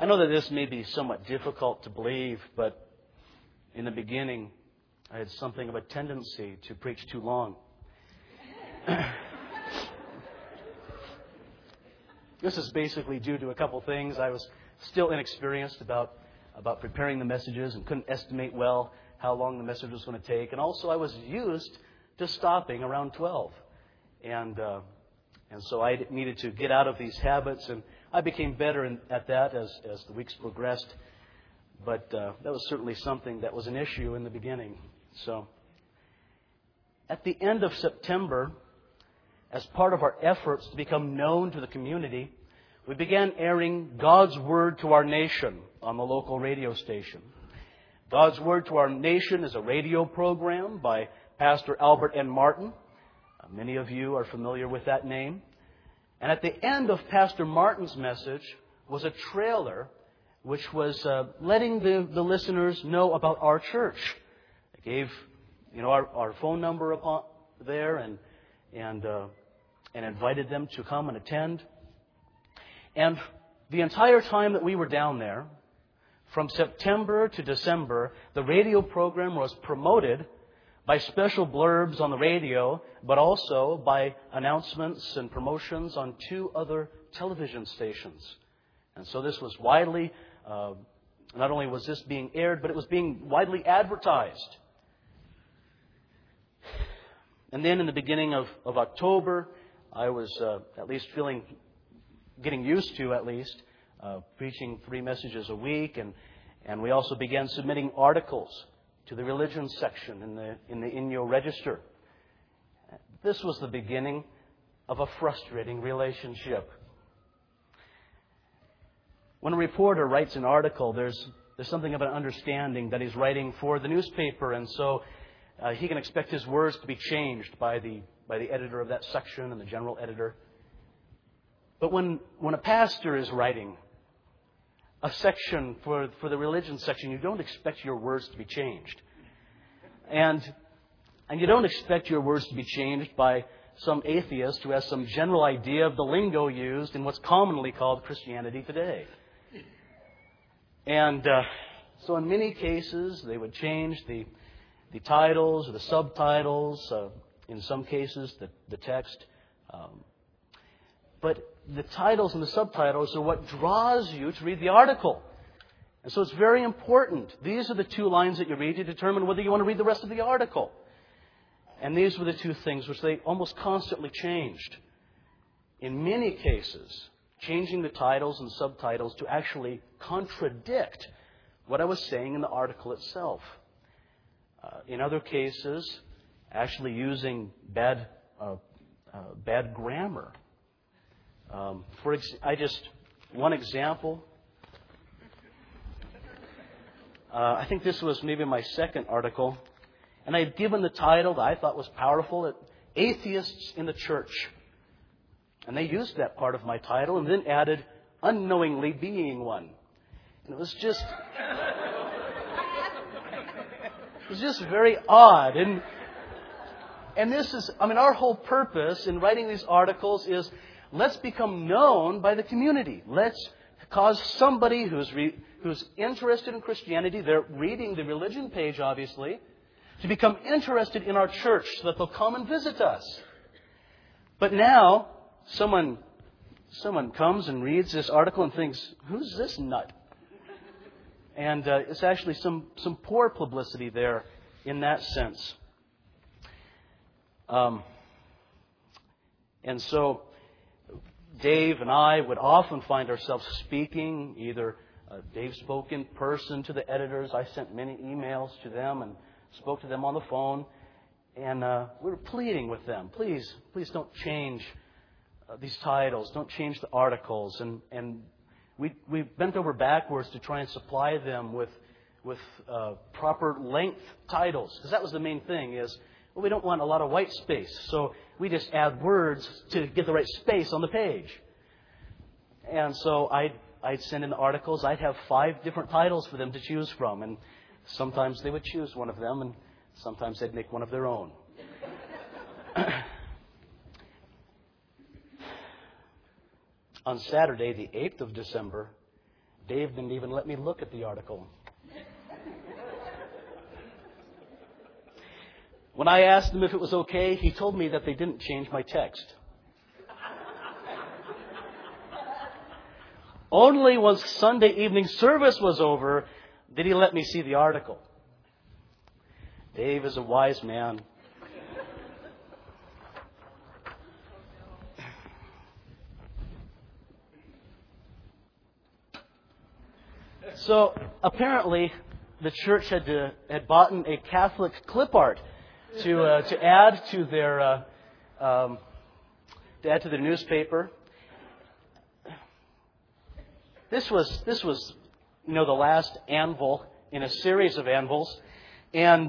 I know that this may be somewhat difficult to believe, but in the beginning, I had something of a tendency to preach too long. This is basically due to a couple things. I was still inexperienced about preparing the messages and couldn't estimate well how long the message was going to take. And also I was used to stopping around 12. And so I needed to get out of these habits, and I became better at that as the weeks progressed. But that was certainly something that was an issue in the beginning. So at the end of September, as part of our efforts to become known to the community, we began airing God's Word to Our Nation on the local radio station. God's Word to Our Nation is a radio program by Pastor Albert N. Martin. Many of you are familiar with that name. And at the end of Pastor Martin's message was a trailer which was letting the listeners know about our church. It gave our phone number upon there and invited them to come and attend. And the entire time that we were down there, from September to December, the radio program was promoted by special blurbs on the radio, but also by announcements and promotions on 2 other television stations. And so this was widely, not only was this being aired, but it was being widely advertised. And then in the beginning of October, I was at least getting used to preaching 3 messages a week, and we also began submitting articles to the religion section in the Inyo Register. This was the beginning of a frustrating relationship. When a reporter writes an article, there's something of an understanding that he's writing for the newspaper, and so he can expect his words to be changed by the editor of that section and the general editor. But when a pastor is writing a section for the religion section, you don't expect your words to be changed. And you don't expect your words to be changed by some atheist who has some general idea of the lingo used in what's commonly called Christianity today. And so in many cases, they would change the titles or the subtitles, in some cases the text. But the titles and the subtitles are what draws you to read the article. And so it's very important. These are the 2 lines that you read to determine whether you want to read the rest of the article. And these were the 2 things which they almost constantly changed. In many cases, changing the titles and subtitles to actually contradict what I was saying in the article itself. In other cases, actually using bad grammar. One example. I think this was maybe my second article, and I had given the title that I thought was powerful, Atheists in the Church. And they used that part of my title and then added, unknowingly being one. And it was just very odd. And this is, our whole purpose in writing these articles is, let's become known by the community. Let's cause somebody who's interested in Christianity, they're reading the religion page, obviously, to become interested in our church so that they'll come and visit us. But now, someone comes and reads this article and thinks, who's this nut? And it's actually some poor publicity there in that sense. And so Dave and I would often find ourselves speaking. Either Dave spoke in person to the editors. I sent many emails to them and spoke to them on the phone. And we were pleading with them, please don't change these titles. Don't change the articles. And we bent over backwards to try and supply them with proper length titles. Because that was the main thing is, we don't want a lot of white space. So we just add words to get the right space on the page. And so I'd send in the articles. I'd have 5 different titles for them to choose from. And sometimes they would choose one of them, and sometimes they'd make one of their own. On Saturday, the 8th of December, Dave didn't even let me look at the article. When I asked him if it was okay, he told me that they didn't change my text. Only once Sunday evening service was over did he let me see the article. Dave is a wise man. So apparently, the church had bought a Catholic clip art to add to their newspaper. This was the last anvil in a series of anvils, and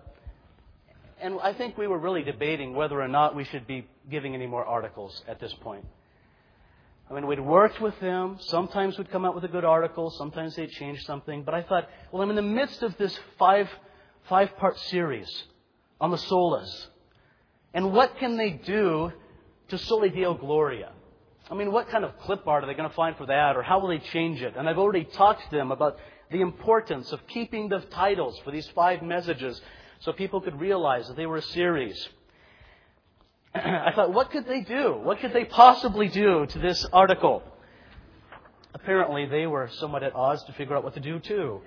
I think we were really debating whether or not we should be giving any more articles at this point. I mean, we'd worked with them. Sometimes we'd come out with a good article. Sometimes they'd change something. But I thought, well, I'm in the midst of this five-part series on the solas. And what can they do to Soli Deo Gloria? I mean, what kind of clip art are they going to find for that? Or how will they change it? And I've already talked to them about the importance of keeping the titles for these 5 messages so people could realize that they were a series. I thought, what could they do? What could they possibly do to this article? Apparently, they were somewhat at odds to figure out what to do, too.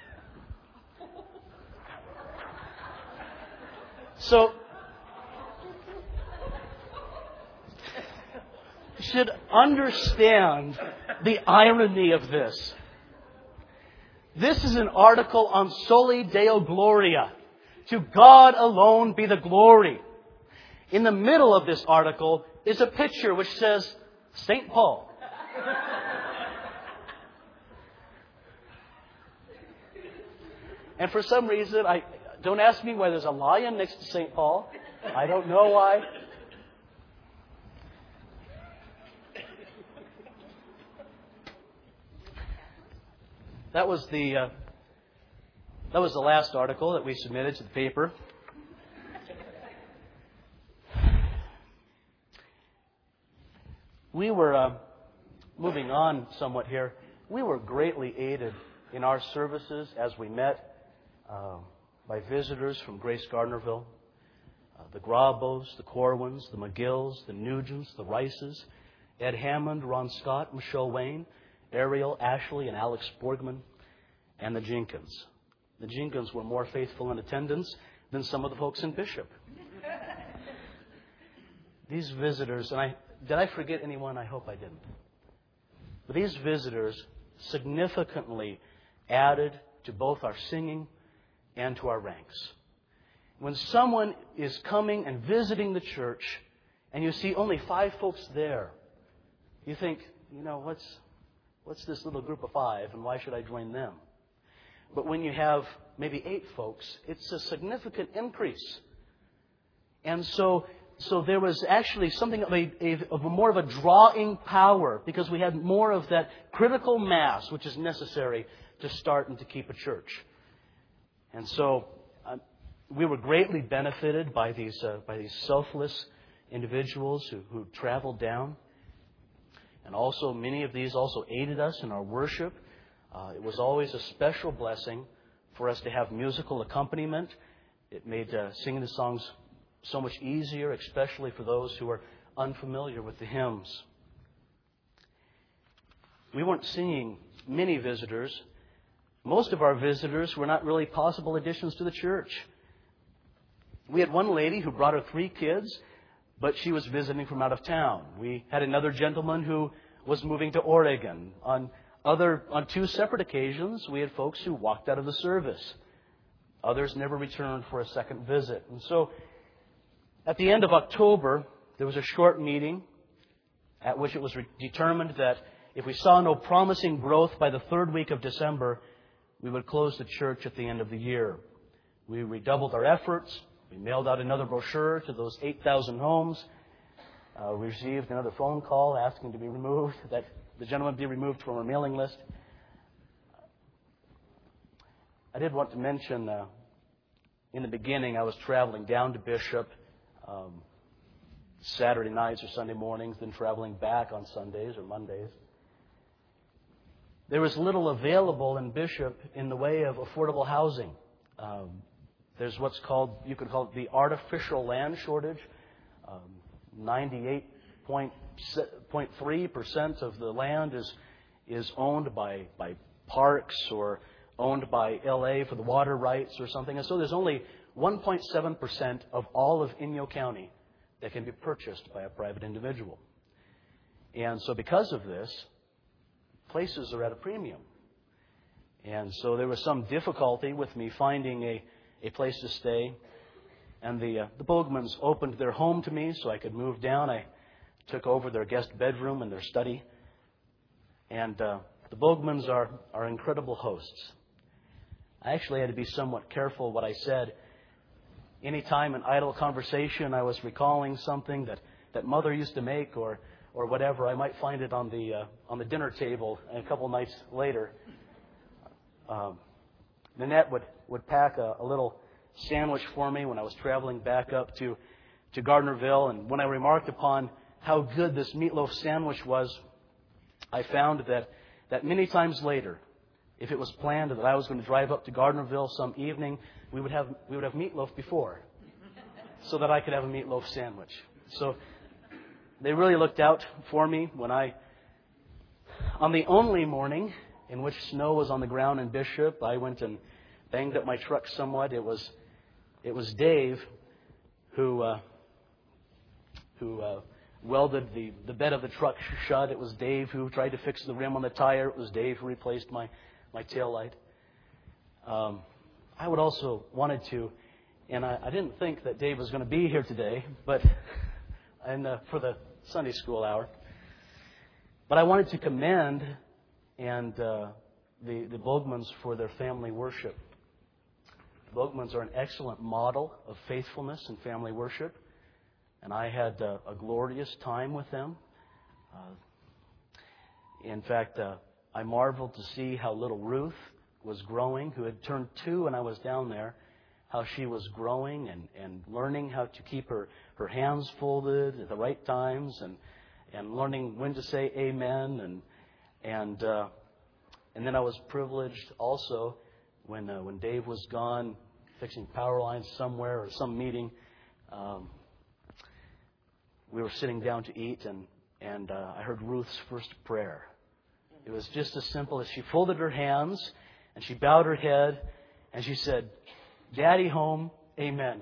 So, you should understand the irony of this. This is an article on Soli Deo Gloria. To God alone be the glory. In the middle of this article is a picture which says St. Paul. And for some reason, don't ask me why there's a lion next to St. Paul. I don't know why. That was the last article that we submitted to the paper. We were moving on somewhat here. We were greatly aided in our services as we met by visitors from Grace Gardnerville, the Grabos, the Corwins, the McGills, the Nugents, the Rices, Ed Hammond, Ron Scott, Michelle Wayne, Ariel, Ashley, and Alex Borgman, and the Jenkins. The Jenkins were more faithful in attendance than some of the folks in Bishop. These visitors, did I forget anyone? I hope I didn't. But these visitors significantly added to both our singing and to our ranks. When someone is coming and visiting the church and you see only 5 folks there, you think, what's this little group of 5 and why should I join them? But when you have maybe 8 folks, it's a significant increase. And so there was actually something of more of a drawing power because we had more of that critical mass which is necessary to start and to keep a church. And so we were greatly benefited by these selfless individuals who traveled down. And also many of these also aided us in our worship. It was always a special blessing for us to have musical accompaniment. It made singing the songs so much easier, especially for those who are unfamiliar with the hymns. We weren't seeing many visitors. Most of our visitors were not really possible additions to the church. We had one lady who brought her 3 kids, but she was visiting from out of town. We had another gentleman who was moving to Oregon. On 2 separate occasions, we had folks who walked out of the service. Others never returned for a second visit. And so, at the end of October, there was a short meeting at which it was determined that if we saw no promising growth by the 3rd week of December, we would close the church at the end of the year. We redoubled our efforts. We mailed out another brochure to those 8,000 homes. We received another phone call asking to be removed, that the gentleman be removed from our mailing list. I did want to mention, in the beginning, I was traveling down to Bishop Saturday nights or Sunday mornings, then traveling back on Sundays or Mondays. there was little available in Bishop in the way of affordable housing. There's what's called, you could call it the artificial land shortage. 98.3% of the land is owned by parks or owned by LA for the water rights or something. And so there's only 1.7% of all of Inyo County that can be purchased by a private individual. And so because of this, places are at a premium. And so there was some difficulty with me finding a place to stay. And the Bogmans opened their home to me so I could move down. I took over their guest bedroom and their study. And the Bogmans are incredible hosts. I actually had to be somewhat careful what I said. Anytime in idle conversation I was recalling something that Mother used to make or whatever, I might find it on the dinner table a couple nights later. Nanette would pack a little sandwich for me when I was traveling back up to Gardnerville. And when I remarked upon how good this meatloaf sandwich was, I found that many times later, if it was planned that I was going to drive up to Gardnerville some evening, we would have meatloaf before, so that I could have a meatloaf sandwich. So they really looked out for me when on the only morning in which snow was on the ground in Bishop, I went and banged up my truck somewhat. It was Dave who welded the bed of the truck shut. It was Dave who tried to fix the rim on the tire. It was Dave who replaced my tail light. I would also wanted to, and I didn't think that Dave was going to be here today, but for the Sunday school hour. But I wanted to commend the Bogmans for their family worship. The Bogmans are an excellent model of faithfulness and family worship, and I had a glorious time with them. In fact, I marveled to see how little Ruth was growing, who had turned 2 when I was down there, how she was growing and learning how to keep her hands folded at the right times and learning when to say amen. And then I was privileged also when Dave was gone fixing power lines somewhere or some meeting. We were sitting down to eat and I heard Ruth's first prayer. It was just as simple as she folded her hands and she bowed her head and she said, "Daddy home, amen."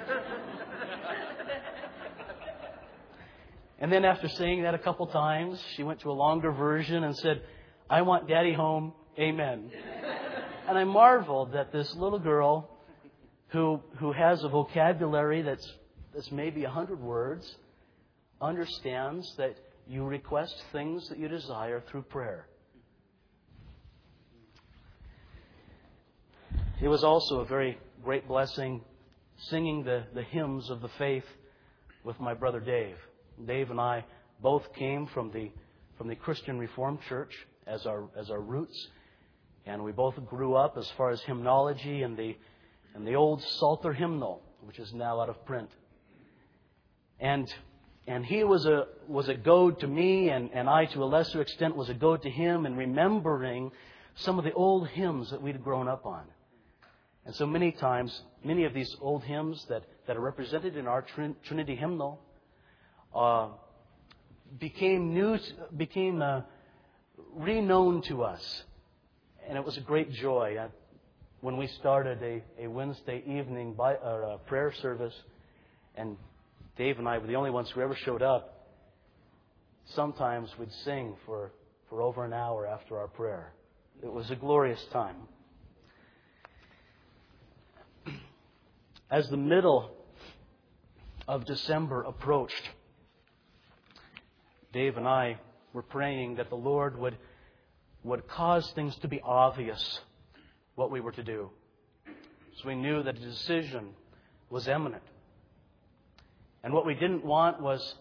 And then after saying that a couple times, she went to a longer version and said, "I want Daddy home, amen." And I marveled that this little girl who has a vocabulary that's maybe 100 words understands that you request things that you desire through prayer. It was also a very great blessing singing the hymns of the faith with my brother Dave. Dave and I both came from the Christian Reformed Church as our roots, and we both grew up as far as hymnology and the old Psalter hymnal, which is now out of print. And he was a goad to me, and I, to a lesser extent, was a goad to him in remembering some of the old hymns that we'd grown up on. And so many times, many of these old hymns that are represented in our Trinity hymnal became reknown to us. And it was a great joy. When we started a Wednesday evening prayer service, and Dave and I were the only ones who ever showed up, sometimes we'd sing for over an hour after our prayer. It was a glorious time. As the middle of December approached, Dave and I were praying that the Lord would cause things to be obvious what we were to do. So we knew that a decision was imminent. And what we didn't want was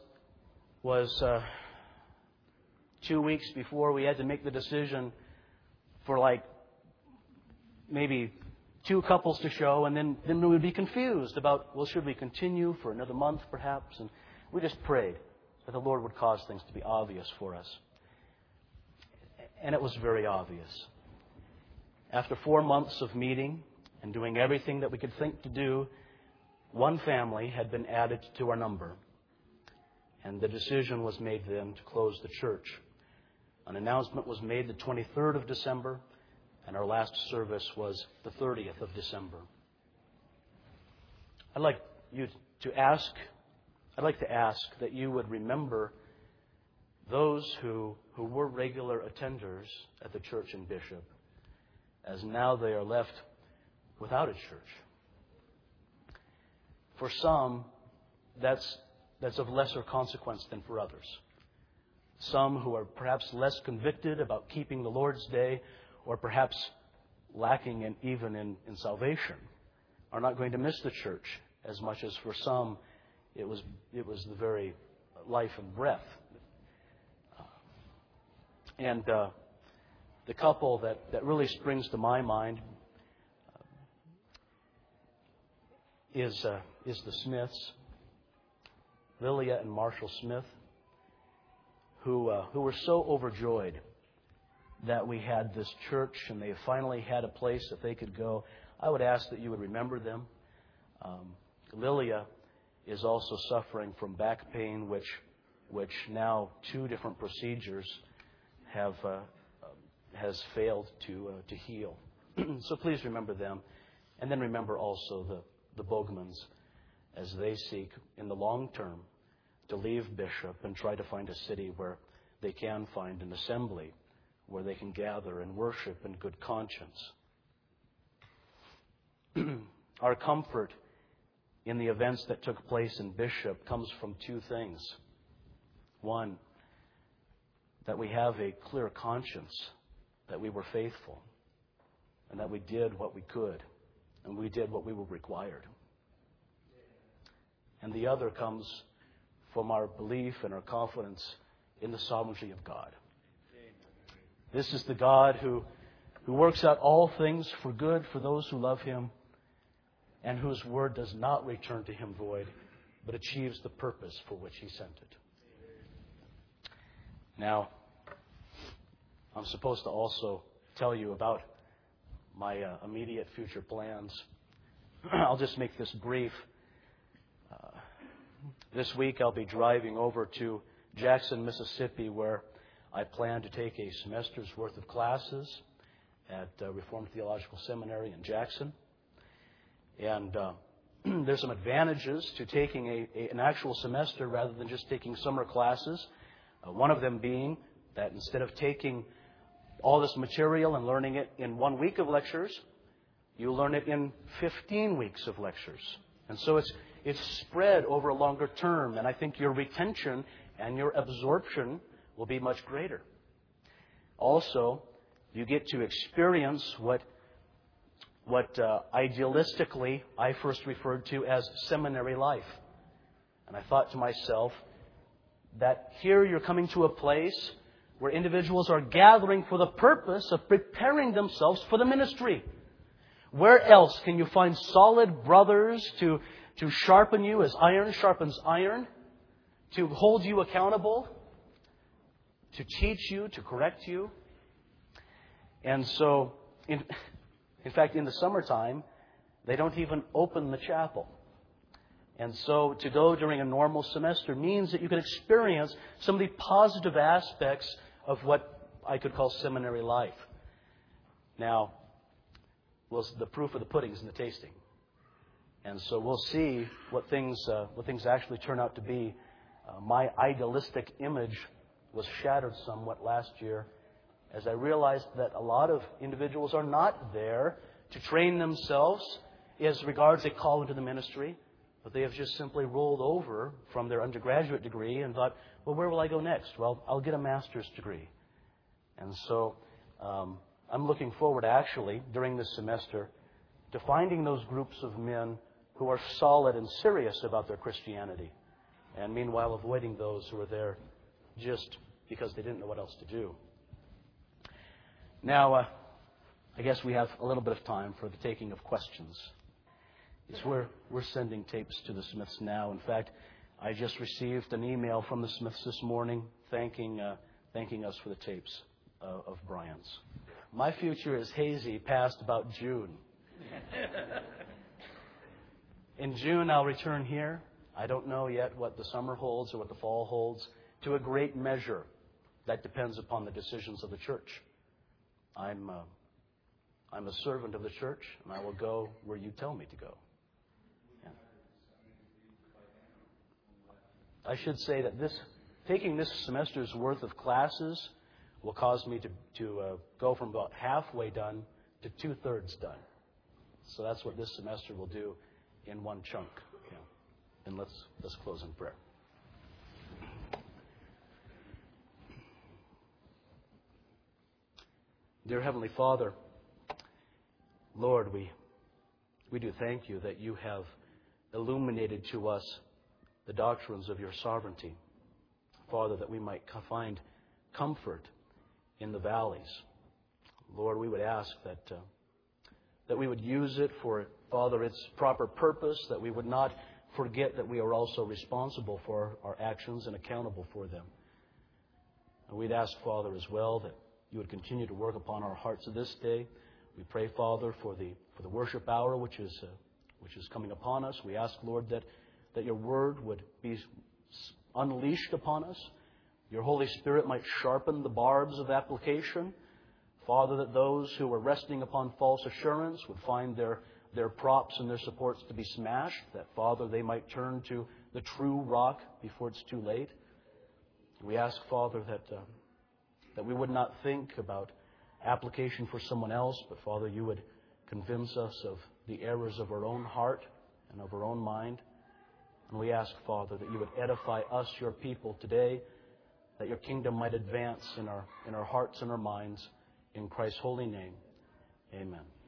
2 weeks before we had to make the decision for maybe 2 couples to show, and then we would be confused about, should we continue for another month perhaps? And we just prayed that the Lord would cause things to be obvious for us. and it was very obvious. After 4 months of meeting and doing everything that we could think to do, one family had been added to our number. And the decision was made then to close the church. An announcement was made the 23rd of December, and our last service was the 30th of December. I'd like to ask that you would remember those who were regular attenders at the church in Bishop, as now they are left without a church. For some, that's of lesser consequence than for others. Some who are perhaps less convicted about keeping the Lord's Day, or perhaps lacking even in salvation, are not going to miss the church as much as for some it was the very life and breath. And the couple that really springs to my mind is the Smiths, Lilia and Marshall Smith, who were so overjoyed that we had this church and they finally had a place that they could go. I would ask that you would remember them. Lilia is also suffering from back pain, which now 2 different procedures has failed to heal. So please remember them, and then remember also the Bogmans as they seek in the long term to leave Bishop and try to find a city where they can find an assembly where they can gather and worship in good conscience. Our comfort in the events that took place in Bishop comes from 2 things. One, that we have a clear conscience that we were faithful and that we did what we could and we did what we were required. And the other comes from our belief and our confidence in the sovereignty of God. This is the God who works out all things for good for those who love Him, and whose word does not return to Him void, but achieves the purpose for which He sent it. Now, I'm supposed to also tell you about my immediate future plans. I'll just make this brief. This week I'll be driving over to Jackson, Mississippi, where I plan to take a semester's worth of classes at Reformed Theological Seminary in Jackson. And there's some advantages to taking an actual semester rather than just taking summer classes. One of them being that instead of taking all this material and learning it in 1 week of lectures, you learn it in 15 weeks of lectures. And so it's spread over a longer term, and I think your retention and your absorption will be much greater. Also, you get to experience what idealistically I first referred to as seminary life. And I thought to myself that here you're coming to a place where individuals are gathering for the purpose of preparing themselves for the ministry. Where else can you find solid brothers to sharpen you as iron sharpens iron, to hold you accountable, to teach you, to correct you? And so, in fact, in the summertime, they don't even open the chapel. And so to go during a normal semester means that you can experience some of the positive aspects of what I could call seminary life. Now, the proof of the pudding is in the tasting. And so we'll see what things actually turn out to be. My idealistic image was shattered somewhat last year as I realized that a lot of individuals are not there to train themselves as regards a call into the ministry, but they have just simply rolled over from their undergraduate degree and thought, well, where will I go next? Well, I'll get a master's degree. And so I'm looking forward, actually, during this semester, to finding those groups of men who are solid and serious about their Christianity, and meanwhile avoiding those who are there just because they didn't know what else to do. Now, I guess we have a little bit of time for the taking of questions. We're sending tapes to the Smiths now. In fact, I just received an email from the Smiths this morning thanking us for the tapes. of Brian's. My future is hazy past about June. In June, I'll return here. I don't know yet what the summer holds or what the fall holds. To a great measure, that depends upon the decisions of the church. I'm a servant of the church, and I will go where you tell me to go. Yeah. I should say that taking this semester's worth of classes will cause me to go from about halfway done to 2/3 done. So that's what this semester will do in one chunk. Yeah. And let's close in prayer. Dear Heavenly Father, Lord, we do thank you that you have illuminated to us the doctrines of your sovereignty. Father, that we might find comfort in the valleys. Lord, we would ask that we would use it for, Father, its proper purpose, that we would not forget that we are also responsible for our actions and accountable for them. And we'd ask, Father, as well, that you would continue to work upon our hearts this day. We pray, Father, for the worship hour which is coming upon us. We ask, Lord, that your word would be unleashed upon us. Your Holy Spirit might sharpen the barbs of application. Father, that those who are resting upon false assurance would find their props and their supports to be smashed. That, Father, they might turn to the true rock before it's too late. We ask, Father, that we would not think about application for someone else, but, Father, you would convince us of the errors of our own heart and of our own mind. And we ask, Father, that you would edify us, your people, today, that your kingdom might advance in our hearts and our minds. In Christ's holy name, amen.